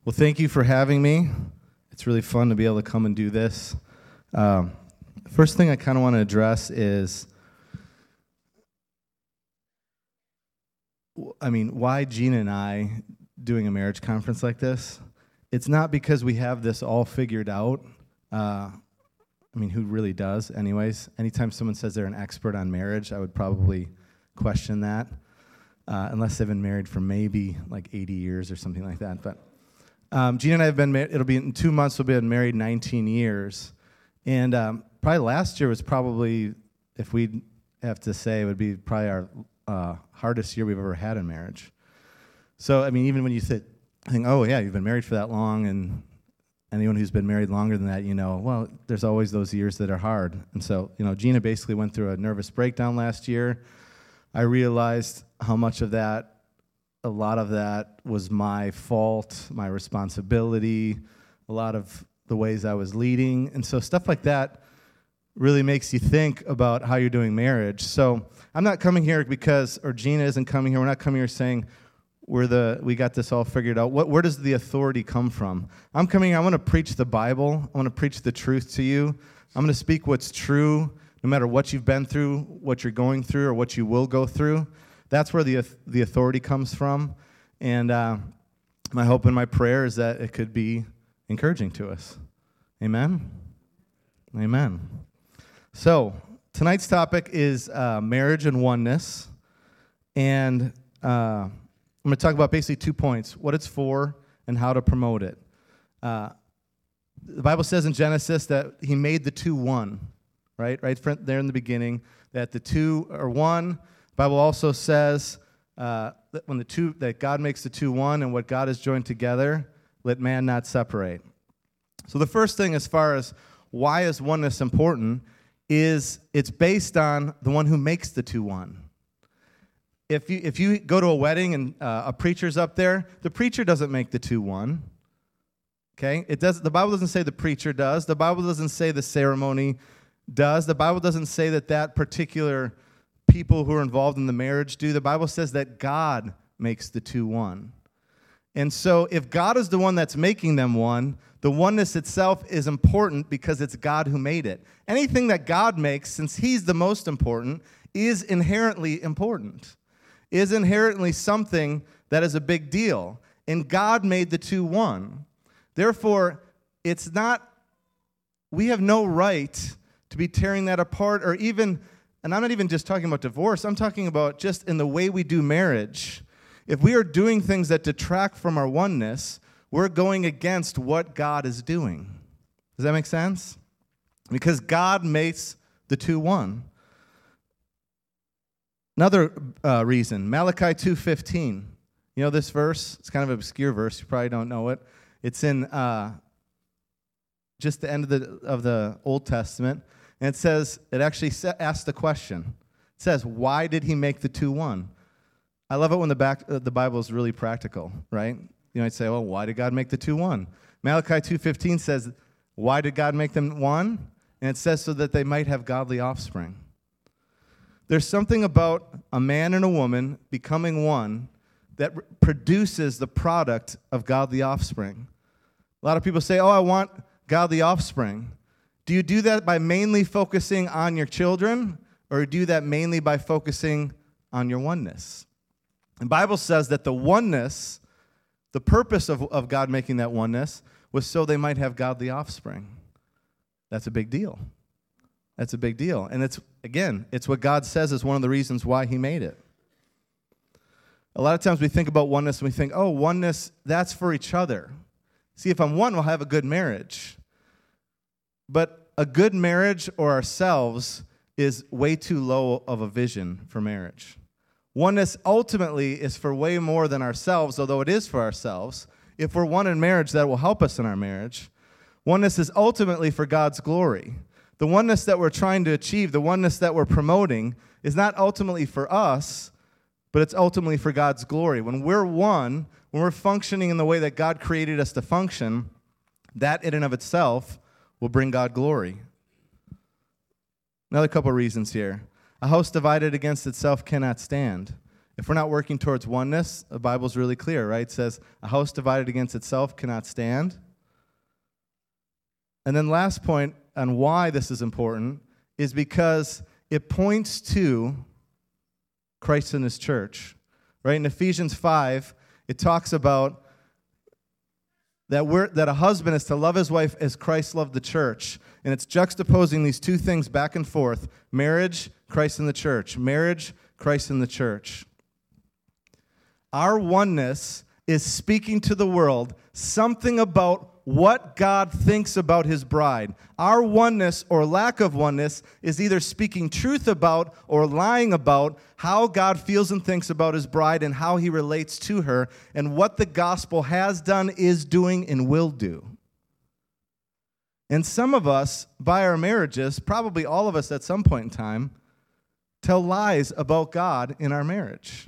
Well, thank you for having me. It's really fun to be able to come and do this. First thing I kind of want to address is, why Gina and I doing a marriage conference like this? It's not because we have this all figured out. Who really does, anyways? Anytime someone says they're an expert on marriage, I would probably question that, unless they've been married for maybe like 80 years or something like that. But Gina and I have been married, it'll be in 2 months, we'll be married 19 years. And probably last year was probably, if we have to say, it would be probably our hardest year we've ever had in marriage. So, even when you think, oh yeah, you've been married for that long, and anyone who's been married longer than that, well, there's always those years that are hard. And so, Gina basically went through a nervous breakdown last year. I realized how much of that, a lot of that was my fault, my responsibility, a lot of the ways I was leading. And so stuff like that really makes you think about how you're doing marriage. So I'm not coming here or Gina isn't coming here, we're not coming here saying we got this all figured out. Where does the authority come from? I'm coming here, I want to preach the Bible, I want to preach the truth to you. I'm going to speak what's true, no matter what you've been through, what you're going through, or what you will go through. That's where the authority comes from. And my hope and my prayer is that it could be encouraging to us. Amen? Amen. So, tonight's topic is marriage and oneness. And I'm going to talk about basically 2 points, what it's for and how to promote it. The Bible says in Genesis that he made the two one, right there in the beginning, that the two are one. The Bible also says that that God makes the two one, and what God has joined together, let man not separate. So the first thing, as far as why is oneness important, is it's based on the one who makes the two one. If you go to a wedding and a preacher's up there, the preacher doesn't make the two one. Okay, the Bible doesn't say the preacher does. The Bible doesn't say the ceremony does. The Bible doesn't say that particular people who are involved in the marriage do. The Bible says that God makes the two one. And so if God is the one that's making them one, the oneness itself is important because it's God who made it. Anything that God makes, since he's the most important, is inherently important, is inherently something that is a big deal. And God made the two one. Therefore, we have no right to be tearing that apart, or even, and I'm not even just talking about divorce, I'm talking about just in the way we do marriage. If we are doing things that detract from our oneness, we're going against what God is doing. Does that make sense? Because God makes the two one. Another reason, Malachi 2:15. You know this verse? It's kind of an obscure verse. You probably don't know it. It's in just the end of the Old Testament. And it says, it actually asks the question. It says, why did he make the two one? I love it when the Bible is really practical, right? You might say, well, why did God make the two one? Malachi 2:15 says, why did God make them one? And it says so that they might have godly offspring. There's something about a man and a woman becoming one that produces the product of godly offspring. A lot of people say, I want godly offspring. Do you do that by mainly focusing on your children, or do you do that mainly by focusing on your oneness? The Bible says that the oneness, the purpose of God making that oneness, was so they might have godly offspring. That's a big deal. That's a big deal. And it's what God says is one of the reasons why he made it. A lot of times we think about oneness and we think, oneness, that's for each other. See, if I'm one, we'll have a good marriage. But a good marriage or ourselves is way too low of a vision for marriage. Oneness ultimately is for way more than ourselves, although it is for ourselves. If we're one in marriage, that will help us in our marriage. Oneness is ultimately for God's glory. The oneness that we're trying to achieve, the oneness that we're promoting, is not ultimately for us, but it's ultimately for God's glory. When we're one, when we're functioning in the way that God created us to function, that in and of itself will bring God glory. Another couple of reasons here. A house divided against itself cannot stand. If we're not working towards oneness, the Bible's really clear, right? It says, a house divided against itself cannot stand. And then last point on why this is important is because it points to Christ and his church. Right? In Ephesians 5, it talks about that a husband is to love his wife as Christ loved the church. And it's juxtaposing these two things back and forth. Marriage, Christ and the church. Marriage, Christ and the church. Our oneness is speaking to the world something about what God thinks about his bride. Our oneness or lack of oneness is either speaking truth about or lying about how God feels and thinks about his bride and how he relates to her and what the gospel has done, is doing, and will do. And some of us, by our marriages, probably all of us at some point in time, tell lies about God in our marriage.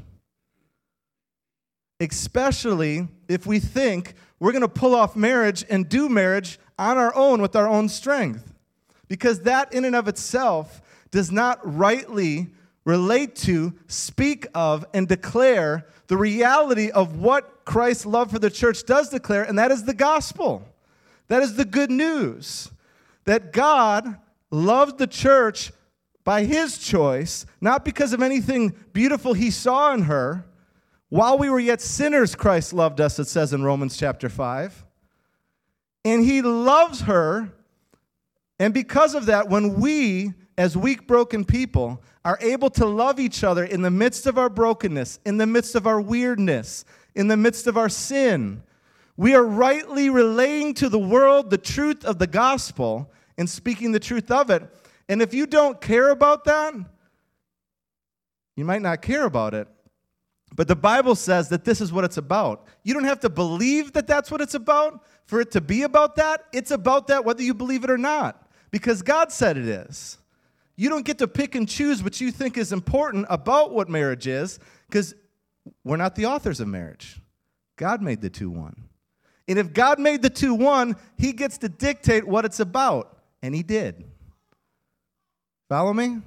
Especially if we think we're going to pull off marriage and do marriage on our own with our own strength. Because that in and of itself does not rightly relate to, speak of, and declare the reality of what Christ's love for the church does declare, and that is the gospel. That is the good news. That God loved the church by his choice, not because of anything beautiful he saw in her. While we were yet sinners, Christ loved us, it says in Romans chapter 5. And he loves her, and because of that, when we, as weak, broken people, are able to love each other in the midst of our brokenness, in the midst of our weirdness, in the midst of our sin, we are rightly relaying to the world the truth of the gospel and speaking the truth of it. And if you don't care about that, you might not care about it. But the Bible says that this is what it's about. You don't have to believe that that's what it's about for it to be about that. It's about that whether you believe it or not, because God said it is. You don't get to pick and choose what you think is important about what marriage is, because we're not the authors of marriage. God made the two one. And if God made the two one, he gets to dictate what it's about. And he did. Follow me?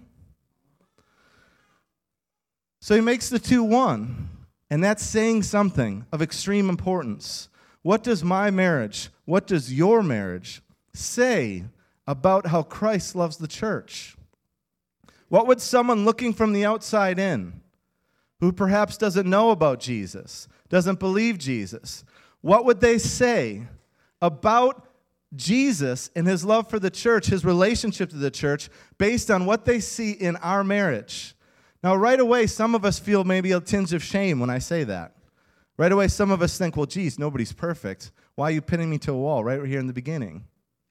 So he makes the two one, and that's saying something of extreme importance. What does my marriage, what does your marriage say about how Christ loves the church? What would someone looking from the outside in, who perhaps doesn't know about Jesus, doesn't believe Jesus, what would they say about Jesus and his love for the church, his relationship to the church, based on what they see in our marriage? Now, right away, some of us feel maybe a tinge of shame when I say that. Right away, some of us think, well, geez, nobody's perfect. Why are you pinning me to a wall right here in the beginning?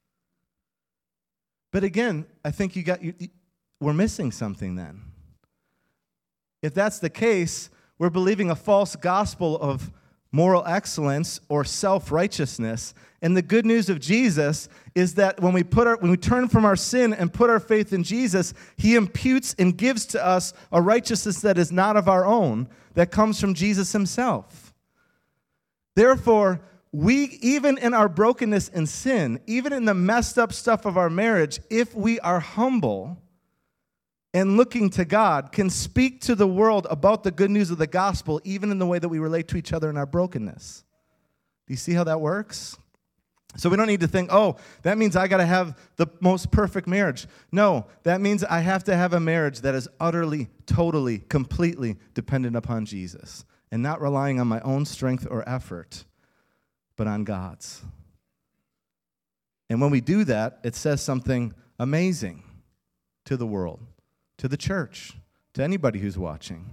But again, I think we're missing something then. If that's the case, we're believing a false gospel of moral excellence or self-righteousness. And the good news of Jesus is that when we turn from our sin and put our faith in Jesus, he imputes and gives to us a righteousness that is not of our own, that comes from Jesus himself. Therefore, we, even in our brokenness and sin, even in the messed up stuff of our marriage, if we are humble and looking to God, can speak to the world about the good news of the gospel, even in the way that we relate to each other in our brokenness. Do you see how that works? So we don't need to think, oh, that means I got to have the most perfect marriage. No, that means I have to have a marriage that is utterly, totally, completely dependent upon Jesus and not relying on my own strength or effort, but on God's. And when we do that, it says something amazing to the world, to the church, to anybody who's watching.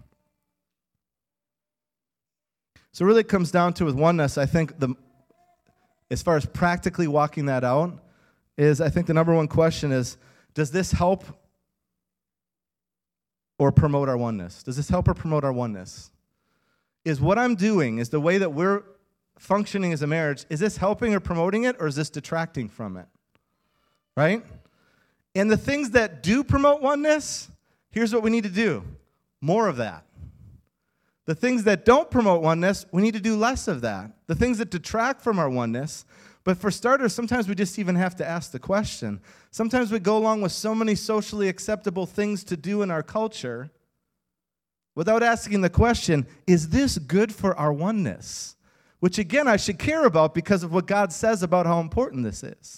So really it comes down to, with oneness, I think as far as practically walking that out, is I think the number one question is, does this help or promote our oneness? Does this help or promote our oneness? Is what I'm doing, is the way that we're functioning as a marriage, is this helping or promoting it, or is this detracting from it? Right? And the things that do promote oneness, here's what we need to do. More of that. The things that don't promote oneness, we need to do less of that. The things that detract from our oneness. But for starters, sometimes we just even have to ask the question. Sometimes we go along with so many socially acceptable things to do in our culture without asking the question, is this good for our oneness? Which, again, I should care about because of what God says about how important this is.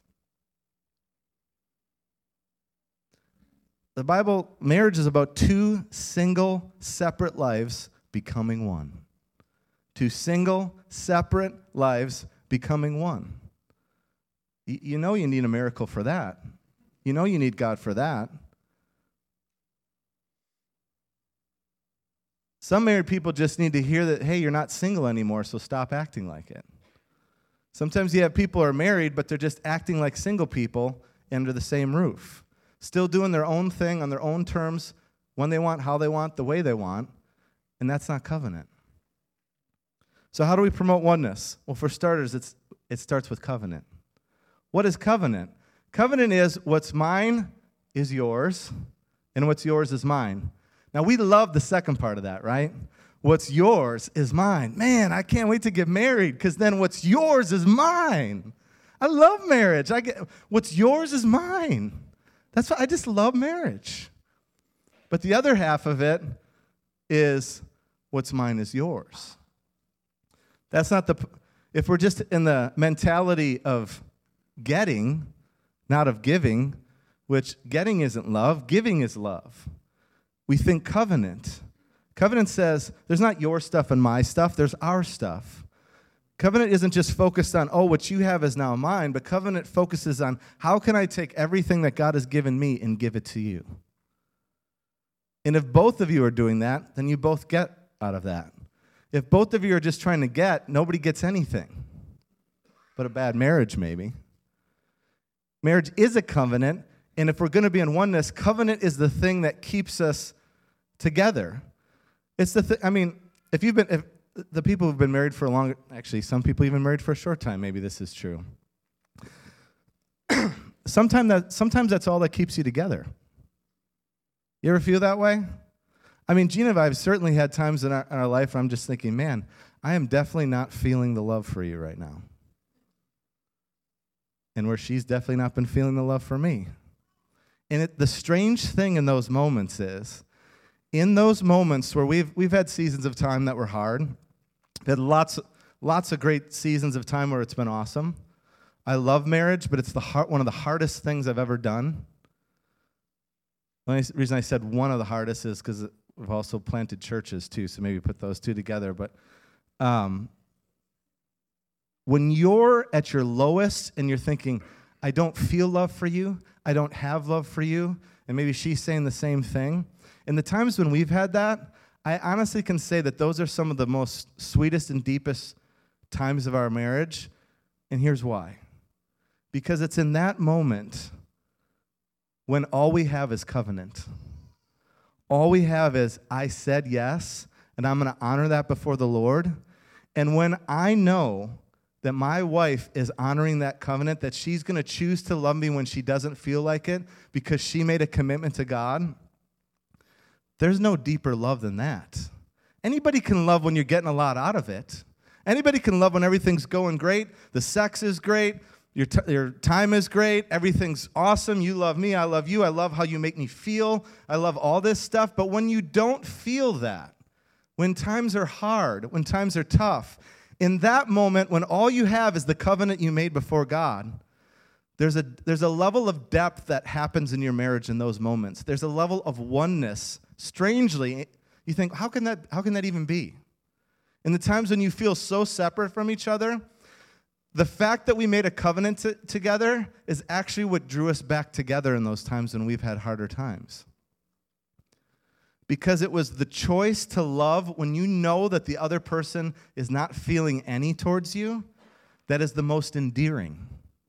The Bible, marriage is about two single, separate lives becoming one. Two single, separate lives becoming one. You know you need a miracle for that. You know you need God for that. Some married people just need to hear that, hey, you're not single anymore, so stop acting like it. Sometimes you have people who are married, but they're just acting like single people under the same roof. Still doing their own thing on their own terms, when they want, how they want, the way they want, and that's not covenant. So how do we promote oneness? Well, for starters, it starts with covenant. What is covenant? Covenant is what's mine is yours, and what's yours is mine. Now, we love the second part of that, right? What's yours is mine. Man, I can't wait to get married because then what's yours is mine. I love marriage. What's yours is mine. That's why I just love marriage. But the other half of it is what's mine is yours. That's not if we're just in the mentality of getting, not of giving, which getting isn't love, giving is love. We think covenant. Covenant says there's not your stuff and my stuff, there's our stuff. Covenant isn't just focused on, oh, what you have is now mine, but covenant focuses on how can I take everything that God has given me and give it to you. And if both of you are doing that, then you both get out of that. If both of you are just trying to get, nobody gets anything. But a bad marriage, maybe. Marriage is a covenant, and if we're going to be in oneness, covenant is the thing that keeps us together. It's the if the people who've been married for a long, actually, some people even married for a short time, maybe this is true. Sometimes that's all that keeps you together. You ever feel that way? I mean, Gina and I have certainly had times in our life where I'm just thinking, man, I am definitely not feeling the love for you right now. And where she's definitely not been feeling the love for me. And the strange thing in those moments is, in those moments where we've had seasons of time that were hard, we've had lots of great seasons of time where it's been awesome. I love marriage, but it's one of the hardest things I've ever done. The only reason I said one of the hardest is because we've also planted churches too, so maybe put those two together. But when you're at your lowest and you're thinking, I don't feel love for you, I don't have love for you, and maybe she's saying the same thing. In the times when we've had that, I honestly can say that those are some of the most sweetest and deepest times of our marriage, and here's why. Because it's in that moment when all we have is covenant. All we have is, I said yes, and I'm going to honor that before the Lord. And when I know that my wife is honoring that covenant, that she's going to choose to love me when she doesn't feel like it because she made a commitment to God, there's no deeper love than that. Anybody can love when you're getting a lot out of it. Anybody can love when everything's going great, the sex is great, your time is great, everything's awesome, you love me, I love you, I love how you make me feel, I love all this stuff. But when you don't feel that, when times are hard, when times are tough, in that moment when all you have is the covenant you made before God, there's a level of depth that happens in your marriage in those moments. There's a level of oneness. Strangely, you think, how can that even be? In the times when you feel so separate from each other, the fact that we made a covenant together is actually what drew us back together in those times when we've had harder times. Because it was the choice to love when you know that the other person is not feeling any towards you, that is the most endearing.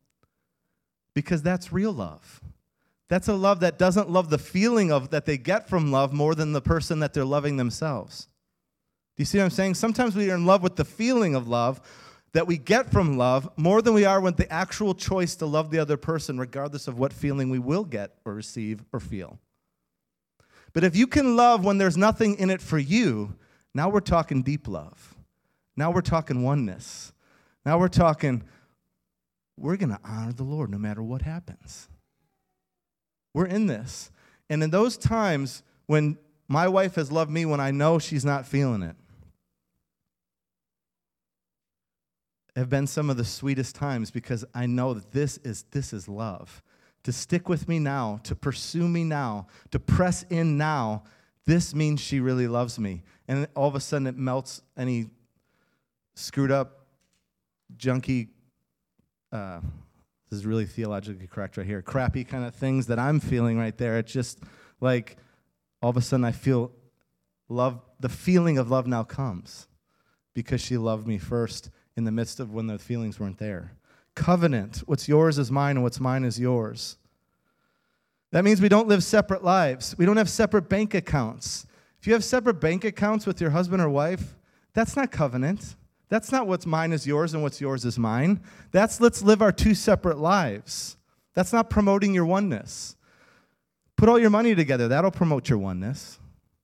Because that's real love. That's a love that doesn't love the feeling of that they get from love more than the person that they're loving themselves. Do you see what I'm saying? Sometimes we are in love with the feeling of love that we get from love more than we are with the actual choice to love the other person, regardless of what feeling we will get or receive or feel. But if you can love when there's nothing in it for you, now we're talking deep love. Now we're talking oneness. Now we're talking, we're going to honor the Lord no matter what happens. We're in this. And in those times when my wife has loved me when I know she's not feeling it. Have been some of the sweetest times because I know that this is love. To stick with me now, to pursue me now, to press in now, this means she really loves me. And all of a sudden it melts any screwed up, junky, this is really theologically correct right here, crappy kind of things that I'm feeling right there. It's just like all of a sudden I feel love, the feeling of love now comes because she loved me first in the midst of when the feelings weren't there. Covenant, what's yours is mine and what's mine is yours. That means we don't live separate lives. We don't have separate bank accounts. If you have separate bank accounts with your husband or wife, that's not covenant. That's not what's mine is yours and what's yours is mine. That's let's live our two separate lives. That's not promoting your oneness. Put all your money together. That'll promote your oneness.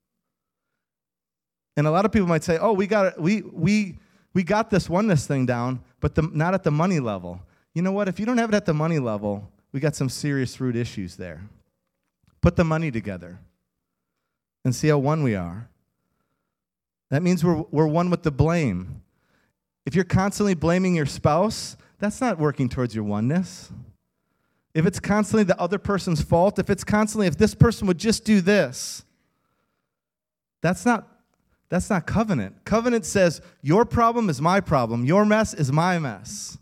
And a lot of people might say, oh, we got this oneness thing down, but not at the money level. You know what? If you don't have it at the money level, we got some serious root issues there. Put the money together and see how one we are. That means we're one with the blame. If you're constantly blaming your spouse, that's not working towards your oneness. If it's constantly the other person's fault, if this person would just do this, that's not covenant. Covenant says, your problem is my problem. Your mess is my mess.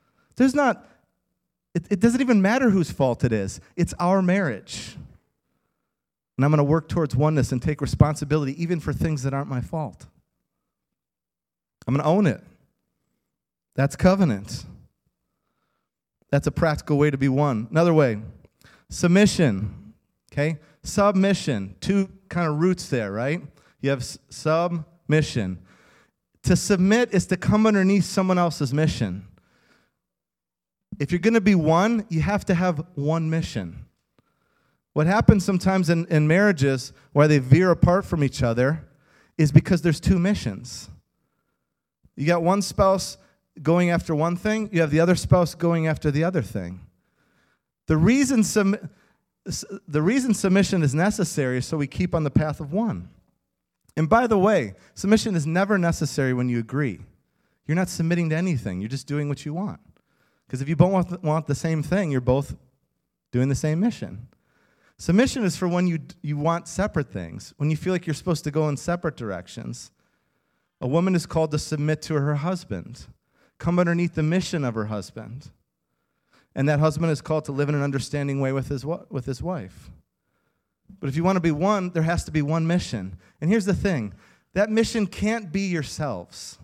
It doesn't even matter whose fault it is. It's our marriage. And I'm going to work towards oneness and take responsibility even for things that aren't my fault. I'm going to own it. That's covenant. That's a practical way to be one. Another way, submission. Okay? Submission. Two kind of roots there, right? You have submission. To submit is to come underneath someone else's mission. If you're going to be one, you have to have one mission. What happens sometimes in marriages where they veer apart from each other is because there's two missions. You got one spouse going after one thing, you have the other spouse going after the other thing. The reason submission is necessary is so we keep on the path of one. And by the way, submission is never necessary when you agree. You're not submitting to anything. You're just doing what you want. Because if you both want the same thing, you're both doing the same mission. Submission is for when you want separate things, when you feel like you're supposed to go in separate directions. A woman is called to submit to her husband, come underneath the mission of her husband. And that husband is called to live in an understanding way with his wife. But if you want to be one, there has to be one mission. And here's the thing. That mission can't be yourselves.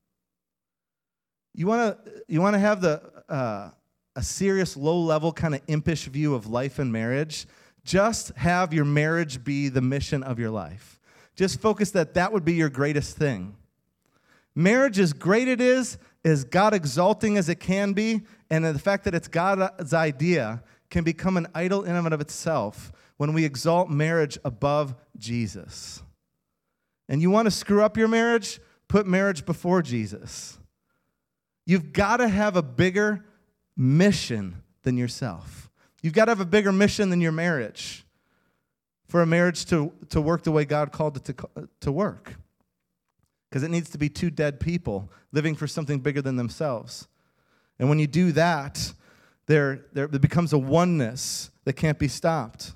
You want to have a serious, low-level, kind of impish view of life and marriage? Just have your marriage be the mission of your life. Just focus that would be your greatest thing. Marriage, as great it is God exalting as it can be, and the fact that it's God's idea can become an idol in and of itself when we exalt marriage above Jesus. And you want to screw up your marriage? Put marriage before Jesus. You've got to have a bigger mission than yourself. You've got to have a bigger mission than your marriage for a marriage to work the way God called it to work. Because it needs to be two dead people living for something bigger than themselves. And when you do that, there becomes a oneness that can't be stopped.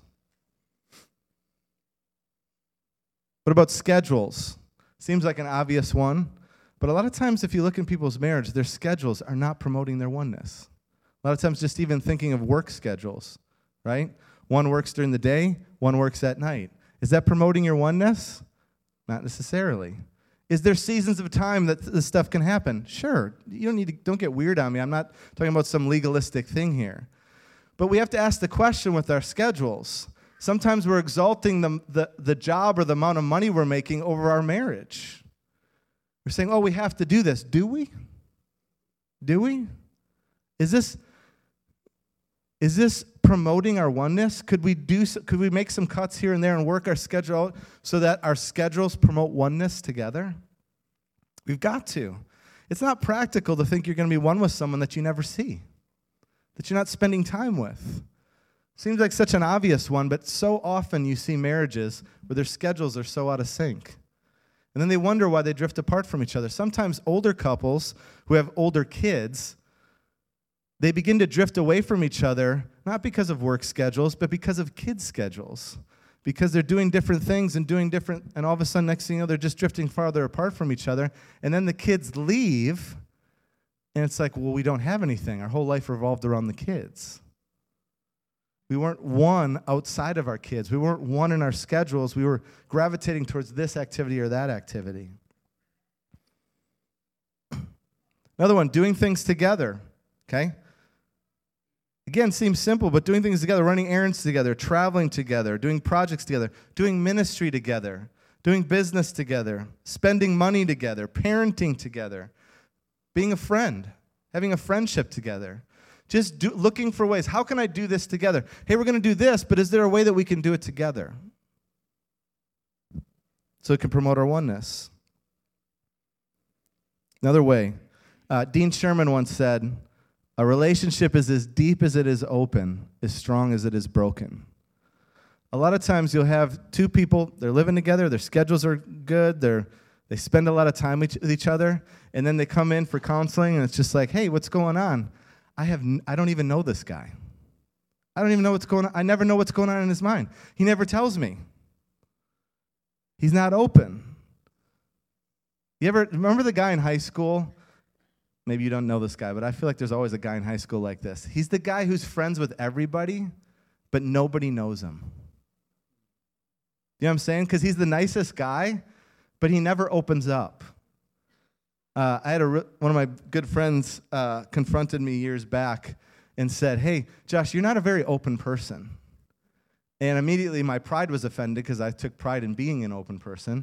What about schedules? Seems like an obvious one. But a lot of times if you look in people's marriage, their schedules are not promoting their oneness. A lot of times just even thinking of work schedules, right? One works during the day, one works at night. Is that promoting your oneness? Not necessarily. Is there seasons of time that this stuff can happen? Sure. Don't get weird on me. I'm not talking about some legalistic thing here. But we have to ask the question with our schedules. Sometimes we're exalting the job or the amount of money we're making over our marriage. We're saying, oh, we have to do this. Do we? Do we? Is this promoting our oneness? Could we make some cuts here and there and work our schedule out so that our schedules promote oneness together? We've got to. It's not practical to think you're going to be one with someone that you never see, that you're not spending time with. Seems like such an obvious one, but so often you see marriages where their schedules are so out of sync. And then they wonder why they drift apart from each other. Sometimes older couples who have older kids, they begin to drift away from each other, not because of work schedules, but because of kids' schedules. Because they're doing different things and all of a sudden, next thing you know, they're just drifting farther apart from each other. And then the kids leave, and it's like, well, we don't have anything. Our whole life revolved around the kids. We weren't one outside of our kids. We weren't one in our schedules. We were gravitating towards this activity or that activity. Another one, doing things together, okay? Again, seems simple, but doing things together, running errands together, traveling together, doing projects together, doing ministry together, doing business together, spending money together, parenting together, being a friend, having a friendship together. Just looking for ways. How can I do this together? Hey, we're going to do this, but is there a way that we can do it together? So it can promote our oneness. Another way. Dean Sherman once said, a relationship is as deep as it is open, as strong as it is broken. A lot of times you'll have two people, they're living together, their schedules are good, they spend a lot of time with each other, and then they come in for counseling, and it's just like, hey, what's going on? I don't even know this guy. I don't even know what's going on. I never know what's going on in his mind. He never tells me. He's not open. You ever remember the guy in high school? Maybe you don't know this guy, but I feel like there's always a guy in high school like this. He's the guy who's friends with everybody, but nobody knows him. You know what I'm saying? Because he's the nicest guy, but he never opens up. I had one of my good friends confronted me years back and said, hey, Josh, you're not a very open person. And immediately my pride was offended because I took pride in being an open person.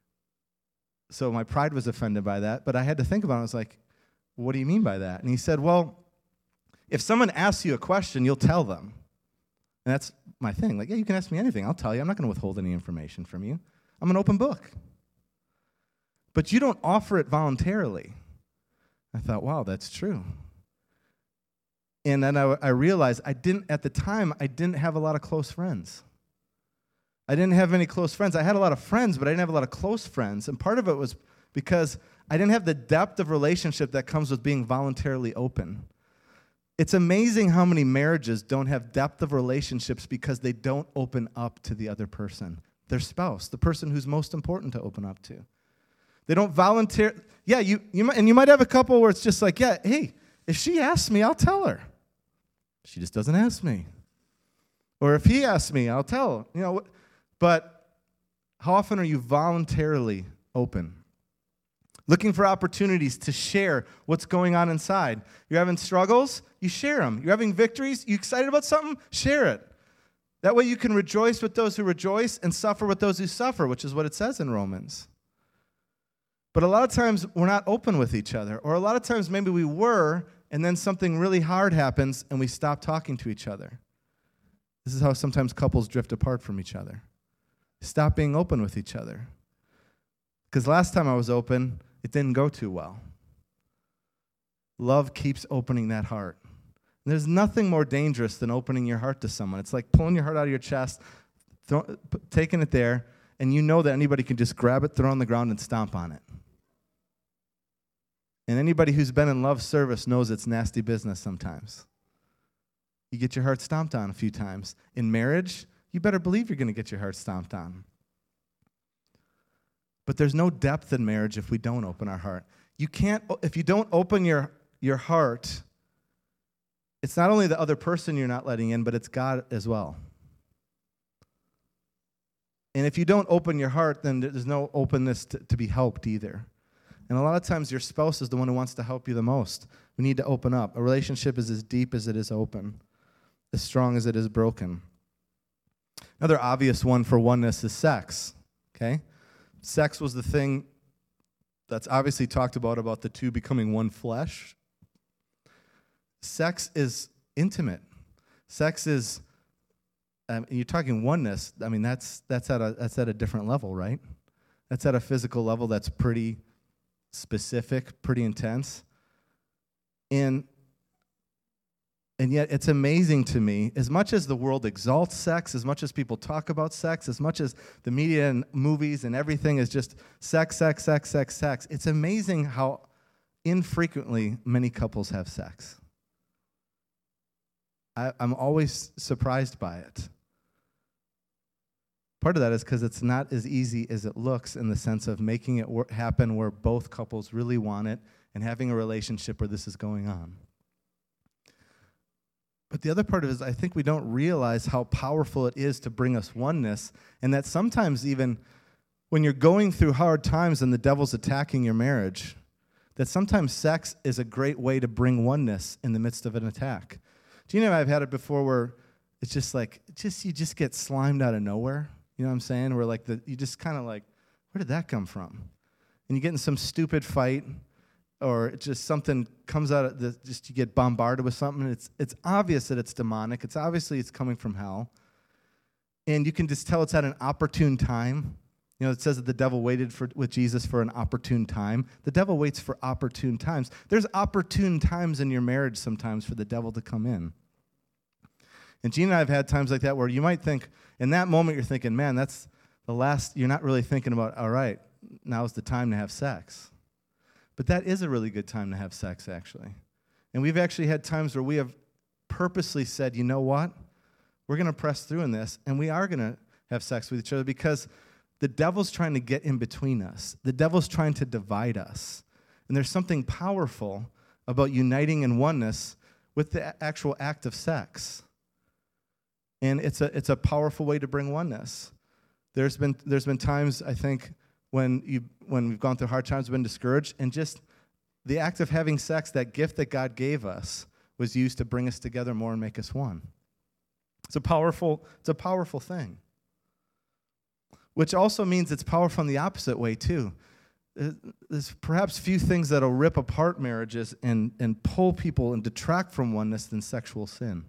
So my pride was offended by that. But I had to think about it. I was like, what do you mean by that? And he said, well, if someone asks you a question, you'll tell them. And that's my thing. Like, yeah, you can ask me anything. I'll tell you. I'm not going to withhold any information from you. I'm an open book. But you don't offer it voluntarily. I thought, wow, that's true. And then I realized at the time, I didn't have a lot of close friends. I didn't have any close friends. I had a lot of friends, but I didn't have a lot of close friends. And part of it was because I didn't have the depth of relationship that comes with being voluntarily open. It's amazing how many marriages don't have depth of relationships because they don't open up to the other person, their spouse, the person who's most important to open up to. They don't volunteer. Yeah, you might have a couple where it's just like, yeah, hey, if she asks me, I'll tell her. She just doesn't ask me. Or if he asks me, I'll tell. But how often are you voluntarily open? Looking for opportunities to share what's going on inside. You're having struggles, you share them. You're having victories, you excited about something, share it. That way you can rejoice with those who rejoice and suffer with those who suffer, which is what it says in Romans. But a lot of times we're not open with each other. Or a lot of times maybe we were, and then something really hard happens and we stop talking to each other. This is how sometimes couples drift apart from each other. Stop being open with each other. Because last time I was open, it didn't go too well. Love keeps opening that heart. And there's nothing more dangerous than opening your heart to someone. It's like pulling your heart out of your chest, taking it there, and you know that anybody can just grab it, throw it on the ground, and stomp on it. And anybody who's been in love service knows it's nasty business sometimes. You get your heart stomped on a few times. In marriage, you better believe you're going to get your heart stomped on. But there's no depth in marriage if we don't open our heart. You can't, if you don't open your heart, it's not only the other person you're not letting in, but it's God as well. And if you don't open your heart, then there's no openness to be helped either. And a lot of times your spouse is the one who wants to help you the most. We need to open up. A relationship is as deep as it is open, as strong as it is broken. Another obvious one for oneness is sex, okay? Sex was the thing that's obviously talked about the two becoming one flesh. Sex is intimate. Sex is, you're talking oneness. I mean, that's at a different level, right? That's at a physical level that's pretty specific, pretty intense. And And yet it's amazing to me, as much as the world exalts sex, as much as people talk about sex, as much as the media and movies and everything is just sex, sex, sex, sex, sex, it's amazing how infrequently many couples have sex. I'm always surprised by it. Part of that is because it's not as easy as it looks in the sense of making it happen where both couples really want it and having a relationship where this is going on. But the other part of it is I think we don't realize how powerful it is to bring us oneness, and that sometimes even when you're going through hard times and the devil's attacking your marriage, that sometimes sex is a great way to bring oneness in the midst of an attack. Do you know I've had it before where it's just like, you just get slimed out of nowhere? You know what I'm saying? Where like you just kind of like, where did that come from? And you get in some stupid fight, or just something comes out of you get bombarded with something. It's obvious that it's demonic. It's coming from hell. And you can just tell it's at an opportune time. You know, it says that the devil waited with Jesus for an opportune time. The devil waits for opportune times. There's opportune times in your marriage sometimes for the devil to come in. And Gina and I have had times like that where you might think, in that moment you're thinking, man, that's the last, you're not really thinking about, all right, now's the time to have sex. But that is a really good time to have sex, actually. And we've actually had times where we have purposely said, you know what? We're going to press through in this, and we are going to have sex with each other because the devil's trying to get in between us. The devil's trying to divide us. And there's something powerful about uniting in oneness with the actual act of sex. And it's a powerful way to bring oneness. There's been times, I think, when we've gone through hard times, we've been discouraged, and just the act of having sex, that gift that God gave us, was used to bring us together more and make us one. It's a powerful thing. Which also means it's powerful in the opposite way too. There's perhaps few things that'll rip apart marriages and pull people and detract from oneness than sexual sin.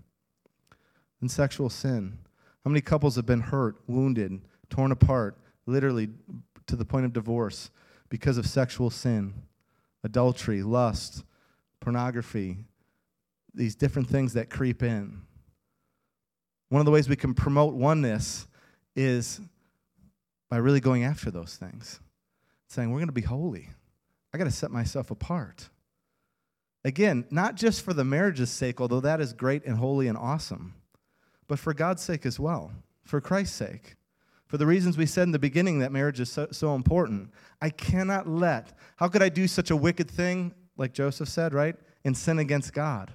How many couples have been hurt, wounded, torn apart, literally to the point of divorce because of sexual sin, adultery, lust, pornography, these different things that creep in. One of the ways we can promote oneness is by really going after those things, saying, we're going to be holy. I got to set myself apart. Again, not just for the marriage's sake, although that is great and holy and awesome, but for God's sake as well, for Christ's sake. For the reasons we said in the beginning that marriage is so important. I cannot how could I do such a wicked thing, like Joseph said, right, and sin against God?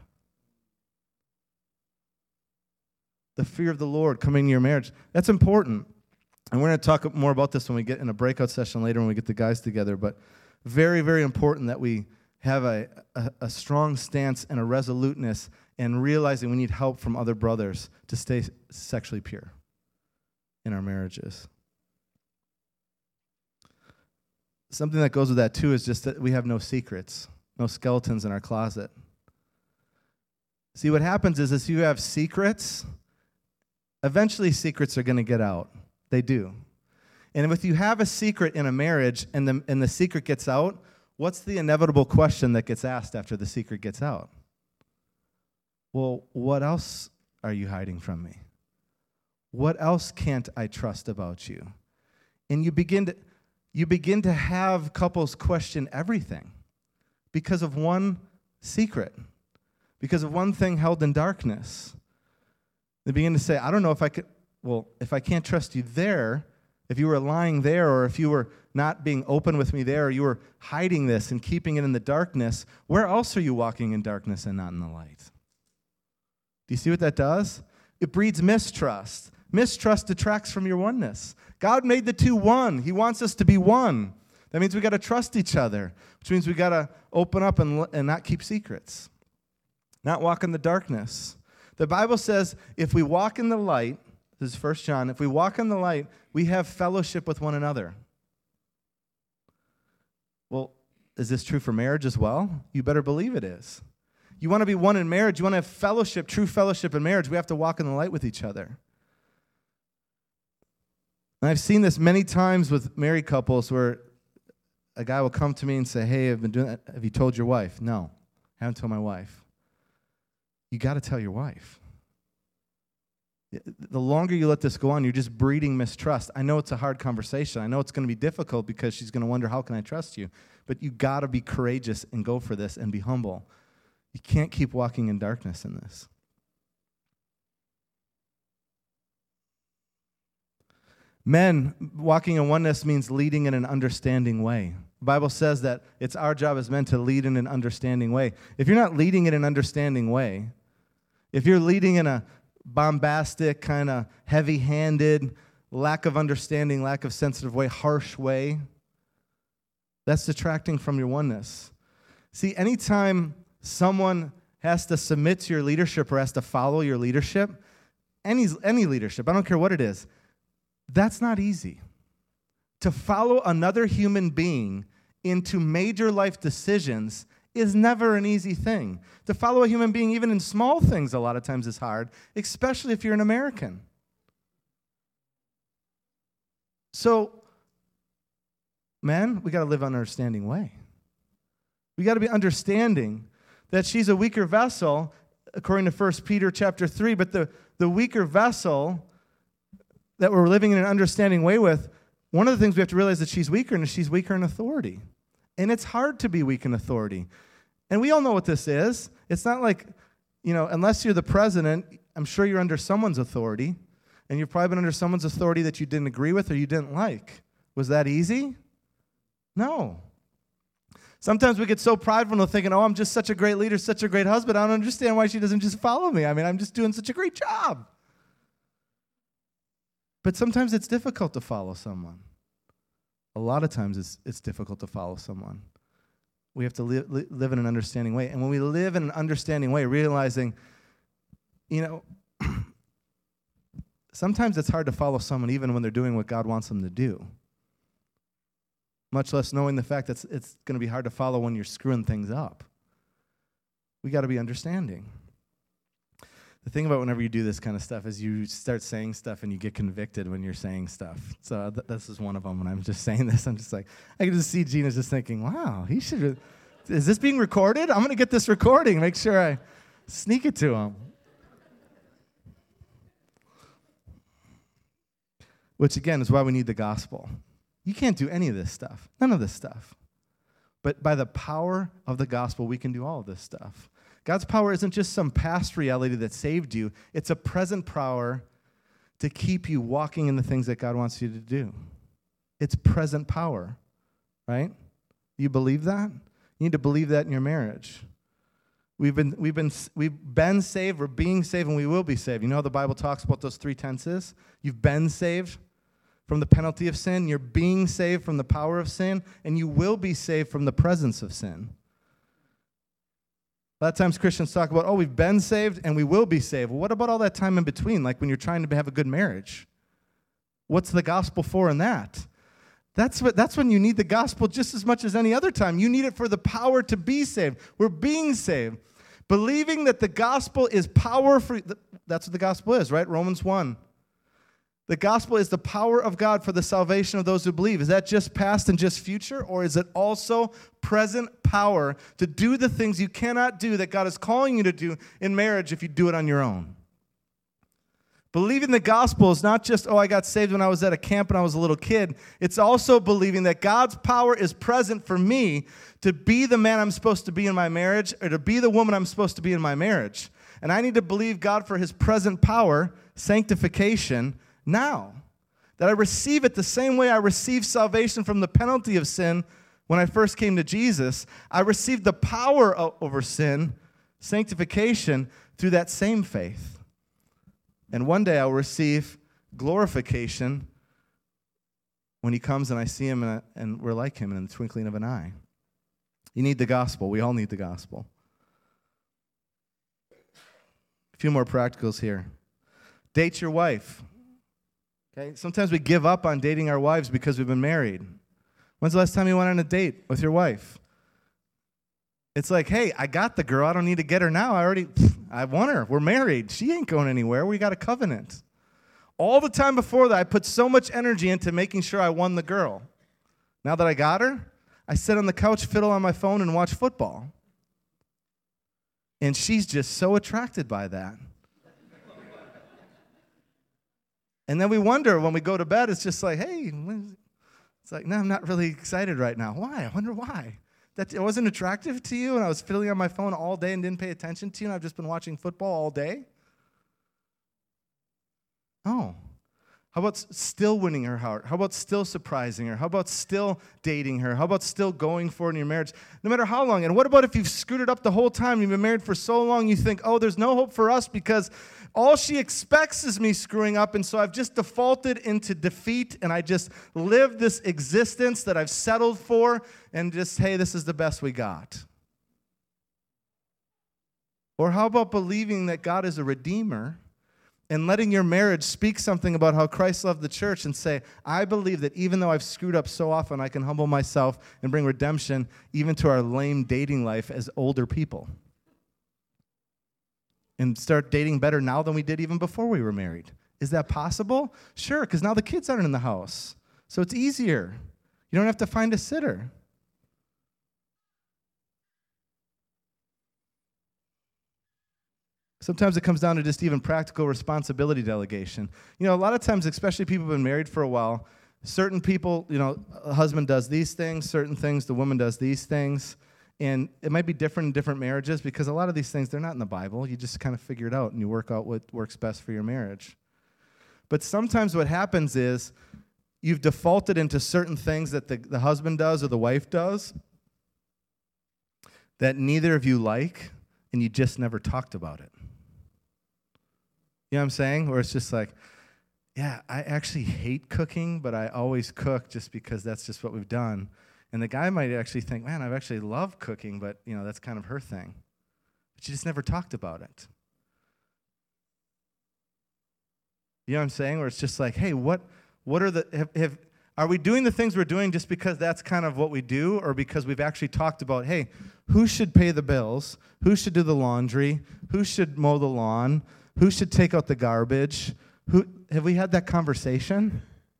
The fear of the Lord coming in your marriage, that's important. And we're going to talk more about this when we get in a breakout session later when we get the guys together, but very, very important that we have a strong stance and a resoluteness and realizing we need help from other brothers to stay sexually pure in our marriages. Something that goes with that too is just that we have no secrets, no skeletons in our closet. See, what happens is if you have secrets, eventually secrets are going to get out. They do. And if you have a secret in a marriage and the secret gets out, what's the inevitable question that gets asked after the secret gets out? Well, what else are you hiding from me? What else can't I trust about you? And you begin to have couples question everything because of one secret, because of one thing held in darkness. They begin to say, I don't know if I could, well, if I can't trust you there, if you were lying there, or if you were not being open with me there, or you were hiding this and keeping it in the darkness, where else are you walking in darkness and not in the light? Do you see what that does? It breeds mistrust. Mistrust detracts from your oneness. God made the two one. He wants us to be one. That means we got to trust each other, which means we got to open up and not keep secrets, not walk in the darkness. The Bible says if we walk in the light, this is 1 John, if we walk in the light, we have fellowship with one another. Well, is this true for marriage as well? You better believe it is. You want to be one in marriage, you want to have fellowship, true fellowship in marriage, we have to walk in the light with each other. And I've seen this many times with married couples where a guy will come to me and say, hey, I've been doing that. Have you told your wife? No, I haven't told my wife. you got to tell your wife. The longer you let this go on, you're just breeding mistrust. I know it's a hard conversation. I know it's going to be difficult because she's going to wonder, how can I trust you? But you got to be courageous and go for this and be humble. You can't keep walking in darkness in this. Men, walking in oneness means leading in an understanding way. The Bible says that it's our job as men to lead in an understanding way. If you're not leading in an understanding way, if you're leading in a bombastic, kind of heavy-handed, lack of understanding, lack of sensitive way, harsh way, that's detracting from your oneness. See, anytime someone has to submit to your leadership or has to follow your leadership, any leadership, I don't care what it is, that's not easy. To follow another human being into major life decisions is never an easy thing. To follow a human being, even in small things, a lot of times is hard, especially if you're an American. So, men, we got to live an understanding way. We got to be understanding that she's a weaker vessel, according to 1 Peter chapter 3, but the weaker vessel that we're living in an understanding way with, one of the things we have to realize is that she's weaker, and she's weaker in authority. And it's hard to be weak in authority. And we all know what this is. It's not like, unless you're the president, I'm sure you're under someone's authority. And you've probably been under someone's authority that you didn't agree with or you didn't like. Was that easy? No. Sometimes we get so prideful and thinking, I'm just such a great leader, such a great husband. I don't understand why she doesn't just follow me. I mean, I'm just doing such a great job. But sometimes it's difficult to follow someone. A lot of times it's difficult to follow someone. We have to live in an understanding way. And when we live in an understanding way, realizing, sometimes it's hard to follow someone even when they're doing what God wants them to do. Much less knowing the fact that it's going to be hard to follow when you're screwing things up. We got to be understanding. The thing about whenever you do this kind of stuff is you start saying stuff and you get convicted when you're saying stuff. So this is one of them. When I'm just saying this, I'm just like, I can just see Gina just thinking, wow, he should. Is this being recorded? I'm going to get this recording, make sure I sneak it to him. Which, again, is why we need the gospel. You can't do any of this stuff, none of this stuff. But by the power of the gospel, we can do all of this stuff. God's power isn't just some past reality that saved you. It's a present power to keep you walking in the things that God wants you to do. It's present power, right? You believe that? You need to believe that in your marriage. We've been saved, we're being saved, and we will be saved. You know how the Bible talks about those 3 tenses? You've been saved from the penalty of sin, you're being saved from the power of sin, and you will be saved from the presence of sin. A lot of times Christians talk about, we've been saved and we will be saved. Well, what about all that time in between, like when you're trying to have a good marriage? What's the gospel for in that? That's when you need the gospel just as much as any other time. You need it for the power to be saved. We're being saved. Believing that the gospel is power for, that's what the gospel is, right? Romans 1. The gospel is the power of God for the salvation of those who believe. Is that just past and just future, or is it also present power to do the things you cannot do that God is calling you to do in marriage if you do it on your own? Believing the gospel is not just, I got saved when I was at a camp when I was a little kid. It's also believing that God's power is present for me to be the man I'm supposed to be in my marriage or to be the woman I'm supposed to be in my marriage. And I need to believe God for his present power, sanctification, now, that I receive it the same way I received salvation from the penalty of sin when I first came to Jesus. I received the power over sin, sanctification, through that same faith. And one day I'll receive glorification when he comes and I see him and we're like him in the twinkling of an eye. You need the gospel. We all need the gospel. A few more practicals here. Date your wife. Okay, sometimes we give up on dating our wives because we've been married. When's the last time you went on a date with your wife? It's like, hey, I got the girl. I don't need to get her now. I won her. We're married. She ain't going anywhere. We got a covenant. All the time before that, I put so much energy into making sure I won the girl. Now that I got her, I sit on the couch, fiddle on my phone, and watch football. And she's just so attracted by that. And then we wonder when we go to bed, it's just like, hey, it's like, no, I'm not really excited right now. Why? I wonder why. That it wasn't attractive to you and I was fiddling on my phone all day and didn't pay attention to you and I've just been watching football all day? Oh. How about still winning her heart? How about still surprising her? How about still dating her? How about still going for it in your marriage? No matter how long. And what about if you've screwed it up the whole time? You've been married for so long, you think, oh, there's no hope for us because all she expects is me screwing up, and so I've just defaulted into defeat, and I just live this existence that I've settled for, and just, hey, this is the best we got. Or how about believing that God is a redeemer and letting your marriage speak something about how Christ loved the church and say, I believe that even though I've screwed up so often, I can humble myself and bring redemption even to our lame dating life as older people. And start dating better now than we did even before we were married. Is that possible? Sure, because now the kids aren't in the house. So it's easier. You don't have to find a sitter. Sometimes it comes down to just even practical responsibility delegation. You know, a lot of times, especially people who've been married for a while, certain people, you know, a husband does these things, certain things, the woman does these things. And it might be different in different marriages because a lot of these things, they're not in the Bible. You just kind of figure it out and you work out what works best for your marriage. But sometimes what happens is you've defaulted into certain things that the husband does or the wife does that neither of you like, and you just never talked about it. You know what I'm saying? Where it's just like, yeah, I actually hate cooking, but I always cook just because that's just what we've done. And the guy might actually think, man, I've actually loved cooking, but, you know, that's kind of her thing. But she just never talked about it. You know what I'm saying? Where it's just like, hey, what are the, are we doing the things we're doing just because that's kind of what we do, or because we've actually talked about, hey, who should pay the bills? Who should do the laundry? Who should mow the lawn? Who should take out the garbage? Have we had that conversation?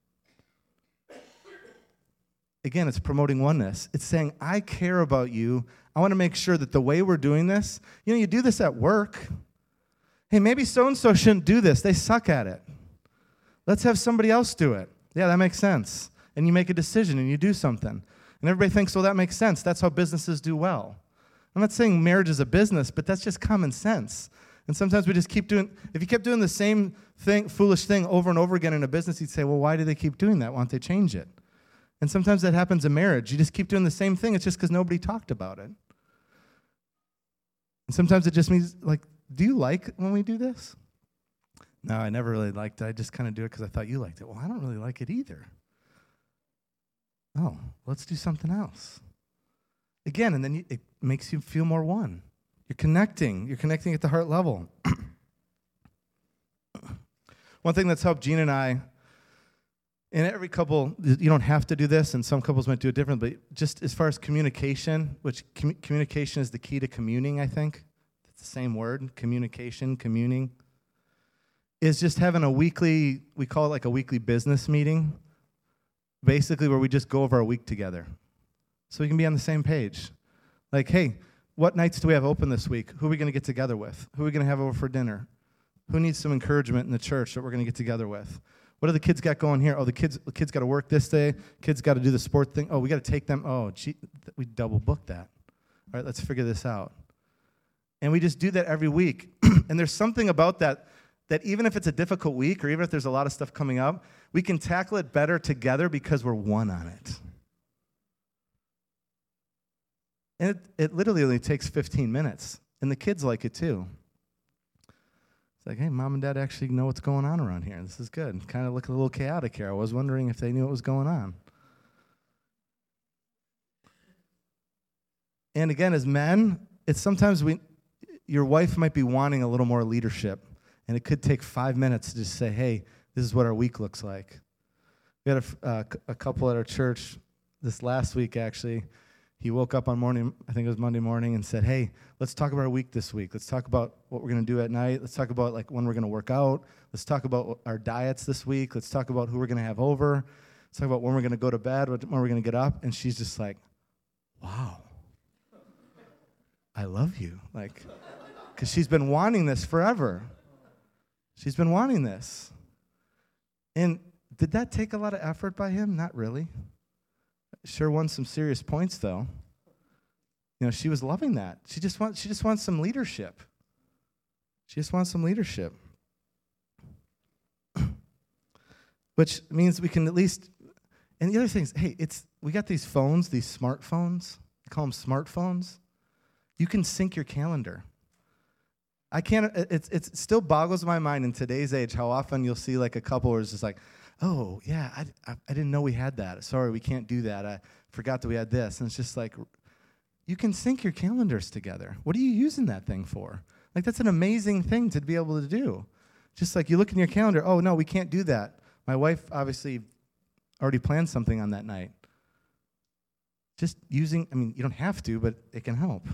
Again, it's promoting oneness. It's saying, I care about you. I want to make sure that the way we're doing this, you know, you do this at work. Hey, maybe so-and-so shouldn't do this. They suck at it. Let's have somebody else do it. Yeah, that makes sense. And you make a decision and you do something. And everybody thinks, well, that makes sense. That's how businesses do well. I'm not saying marriage is a business, but that's just common sense. And sometimes we just keep doing, if you kept doing the same thing, foolish thing over and over again in a business, you'd say, well, why do they keep doing that? Why don't they change it? And sometimes that happens in marriage. You just keep doing the same thing. It's just because nobody talked about it. And sometimes it just means, like, do you like when we do this? No, I never really liked it. I just kind of do it because I thought you liked it. Well, I don't really like it either. Oh, let's do something else. Again, and then it makes you feel more one. You're connecting. You're connecting at the heart level. One thing that's helped Gina and I, and every couple, you don't have to do this, and some couples might do it different, but just as far as communication, which communication is the key to communing, I think. It's the same word, communication, communing, is just having a weekly, we call it like a weekly business meeting, basically where we just go over our week together so we can be on the same page. Like, hey, what nights do we have open this week? Who are we going to get together with? Who are we going to have over for dinner? Who needs some encouragement in the church that we're going to get together with? What do the kids got going here? Oh, the kids got to work this day. Kids got to do the sport thing. Oh, we got to take them. Oh, gee, we double booked that. All right, let's figure this out. And we just do that every week. And there's something about that even if it's a difficult week or even if there's a lot of stuff coming up, we can tackle it better together because we're one on it. And it literally only takes 15 minutes. And the kids like it too. It's like, hey, mom and dad actually know what's going on around here. This is good. Kind of look a little chaotic here. I was wondering if they knew what was going on. And again, as men, it's sometimes your wife might be wanting a little more leadership. And it could take 5 minutes to just say, hey, this is what our week looks like. We had a couple at our church this last week, actually. He woke up on morning, I think it was Monday morning, and said, hey, let's talk about our week this week. Let's talk about what we're going to do at night. Let's talk about like when we're going to work out. Let's talk about our diets this week. Let's talk about who we're going to have over. Let's talk about when we're going to go to bed, when we're going to get up. And she's just like, wow, I love you. Like, Because she's been wanting this forever. She's been wanting this. And did that take a lot of effort by him? Not really. Sure won some serious points, though. She was loving that. She just wants some leadership. She just wants some leadership. Which means we can at least, and the other thing is, hey, we got these phones, these smartphones. We call them smartphones. You can sync your calendar. It still boggles my mind in today's age how often you'll see like a couple where it's just like, oh, yeah, I didn't know we had that. Sorry, we can't do that. I forgot that we had this. And it's just like, you can sync your calendars together. What are you using that thing for? Like, that's an amazing thing to be able to do. Just like you look in your calendar, oh, no, we can't do that. My wife obviously already planned something on that night. Just using, you don't have to, but it can help.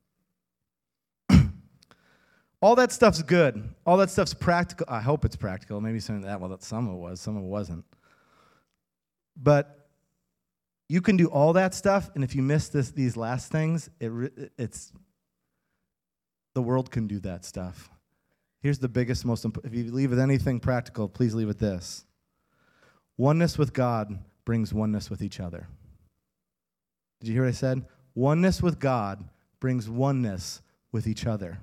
All that stuff's good. All that stuff's practical. I hope it's practical. Maybe some of it was, some of it wasn't. But you can do all that stuff, and if you miss these last things, it's the world can do that stuff. Here's the biggest, most important. If you leave with anything practical, please leave with this. Oneness with God brings oneness with each other. Did you hear what I said? Oneness with God brings oneness with each other.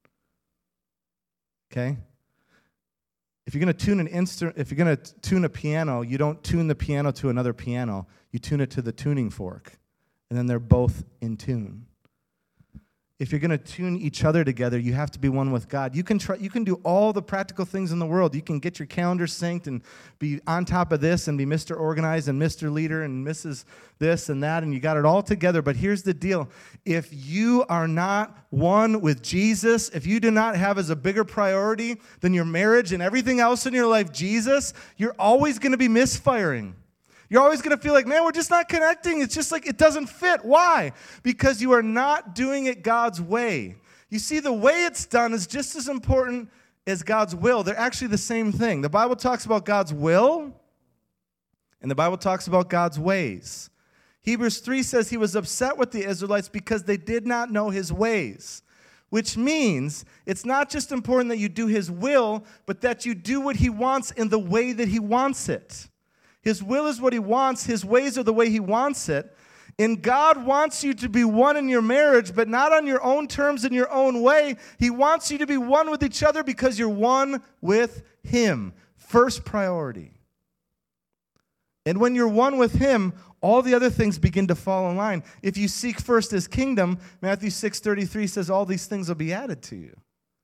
Okay? If you're going to tune a piano, you don't tune the piano to another piano. You tune it to the tuning fork, and then they're both in tune. If you're going to tune each other together, you have to be one with God. You can do all the practical things in the world. You can get your calendar synced and be on top of this and be Mr. Organized and Mr. Leader and Mrs. this and that, and you got it all together. But here's the deal. If you are not one with Jesus, if you do not have as a bigger priority than your marriage and everything else in your life Jesus, you're always going to be misfiring. You're always going to feel like, man, we're just not connecting. It's just like it doesn't fit. Why? Because you are not doing it God's way. You see, the way it's done is just as important as God's will. They're actually the same thing. The Bible talks about God's will, and the Bible talks about God's ways. Hebrews 3 says he was upset with the Israelites because they did not know his ways, which means it's not just important that you do his will, but that you do what he wants in the way that he wants it. His will is what he wants. His ways are the way he wants it. And God wants you to be one in your marriage, but not on your own terms in your own way. He wants you to be one with each other because you're one with him. First priority. And when you're one with him, all the other things begin to fall in line. If you seek first his kingdom, Matthew 6:33 says all these things will be added to you.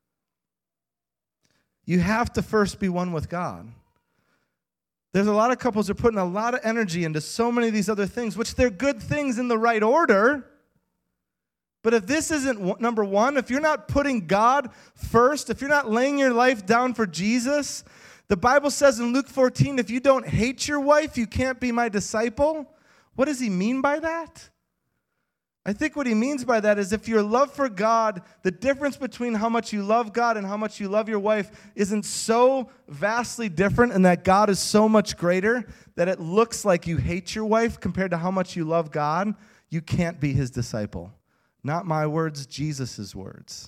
You have to first be one with God. There's a lot of couples that are putting a lot of energy into so many of these other things, which they're good things in the right order. But if this isn't number one, if you're not putting God first, if you're not laying your life down for Jesus, the Bible says in Luke 14, if you don't hate your wife, you can't be my disciple. What does he mean by that? I think what he means by that is if your love for God, the difference between how much you love God and how much you love your wife isn't so vastly different and that God is so much greater that it looks like you hate your wife compared to how much you love God, you can't be his disciple. Not my words, Jesus' words.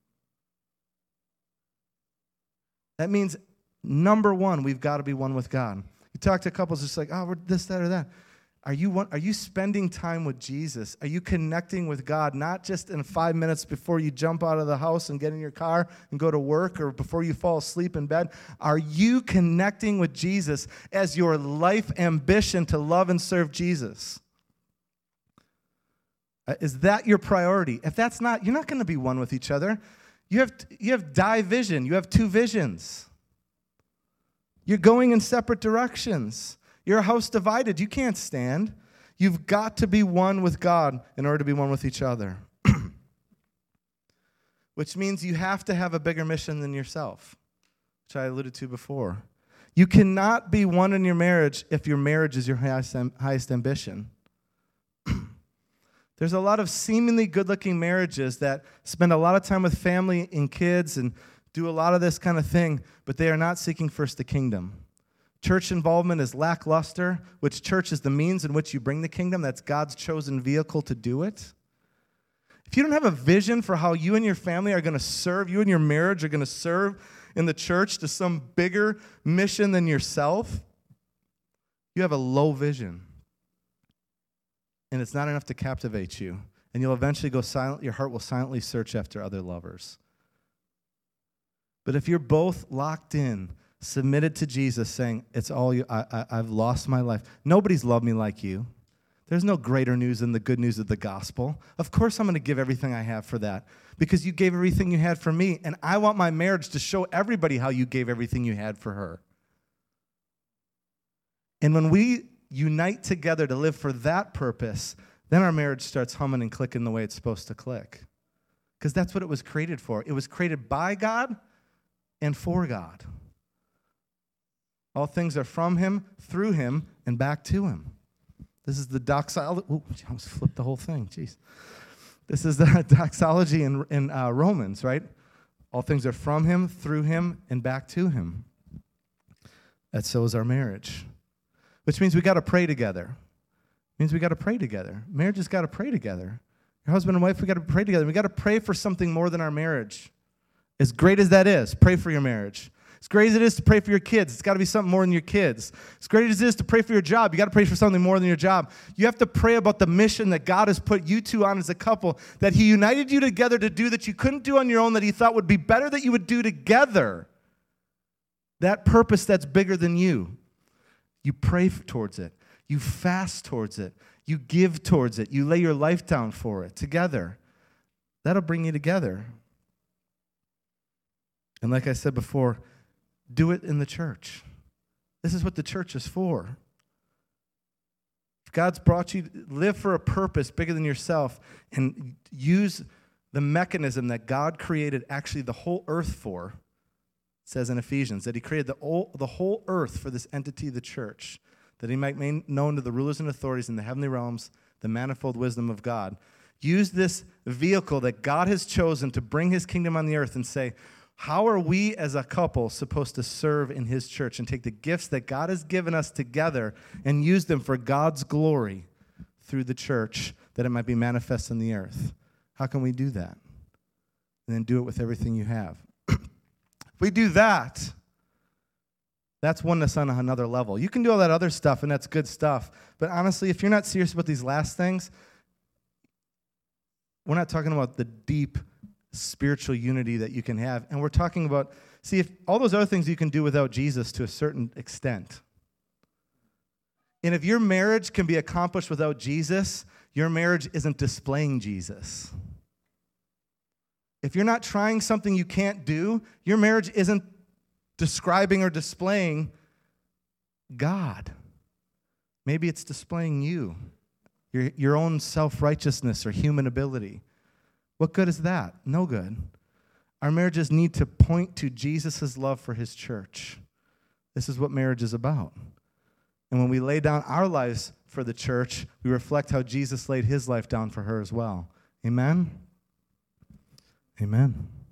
That means, number one, we've got to be one with God. You talk to couples, it's like, oh, we're this, that, or that. Are you spending time with Jesus? Are you connecting with God, not just in 5 minutes before you jump out of the house and get in your car and go to work or before you fall asleep in bed? Are you connecting with Jesus as your life ambition to love and serve Jesus? Is that your priority? If that's not, you're not going to be one with each other. You have division. You have two visions. You're going in separate directions. You're a house divided. You can't stand. You've got to be one with God in order to be one with each other. Which means you have to have a bigger mission than yourself, which I alluded to before. You cannot be one in your marriage if your marriage is your highest ambition. There's a lot of seemingly good-looking marriages that spend a lot of time with family and kids and do a lot of this kind of thing, but they are not seeking first the kingdom. Church involvement is lackluster, which church is the means in which you bring the kingdom. That's God's chosen vehicle to do it. if you don't have a vision for how you and your family are going to serve, you and your marriage are going to serve in the church to some bigger mission than yourself, you have a low vision. And it's not enough to captivate you. And you'll eventually go silent. Your heart will silently search after other lovers. But if you're both locked in, submitted to Jesus, saying, it's all you, I've lost my life. Nobody's loved me like you. There's no greater news than the good news of the gospel. Of course I'm going to give everything I have for that because you gave everything you had for me, and I want my marriage to show everybody how you gave everything you had for her. And when we unite together to live for that purpose, then our marriage starts humming and clicking the way it's supposed to click. Because that's what it was created for. It was created by God and for God. All things are from him, through him, and back to him. This is the doxology. Oh, I almost flipped the whole thing. Jeez. This is the doxology in Romans, right? All things are from him, through him, and back to him. And so is our marriage. Which means we got to pray together. It means we got to pray together. Marriage has got to pray together. Your husband and wife, we got to pray together. We got to pray for something more than our marriage. As great as that is, pray for your marriage. As great as it is to pray for your kids, it's got to be something more than your kids. As great as it is to pray for your job, you got to pray for something more than your job. You have to pray about the mission that God has put you two on as a couple, that he united you together to do that you couldn't do on your own, that he thought would be better that you would do together. That purpose that's bigger than you. You pray towards it. You fast towards it. You give towards it. You lay your life down for it together. That'll bring you together. And like I said before, do it in the church. This is what the church is for. If God's brought you, live for a purpose bigger than yourself and use the mechanism that God created actually the whole earth for. It says in Ephesians that he created the whole earth for this entity, the church, that he might make known to the rulers and authorities in the heavenly realms the manifold wisdom of God. Use this vehicle that God has chosen to bring his kingdom on the earth and say, how are we as a couple supposed to serve in his church and take the gifts that God has given us together and use them for God's glory through the church that it might be manifest in the earth? How can we do that? And then do it with everything you have. If we do that, that's oneness on another level. You can do all that other stuff, and that's good stuff. But honestly, if you're not serious about these last things, we're not talking about the deep spiritual unity that you can have. And we're talking about, see, if all those other things you can do without Jesus to a certain extent. And if your marriage can be accomplished without Jesus, your marriage isn't displaying Jesus. If you're not trying something you can't do, your marriage isn't describing or displaying God. Maybe it's displaying you, your own self-righteousness or human ability. What good is that? No good. Our marriages need to point to Jesus' love for his church. This is what marriage is about. And when we lay down our lives for the church, we reflect how Jesus laid his life down for her as well. Amen? Amen.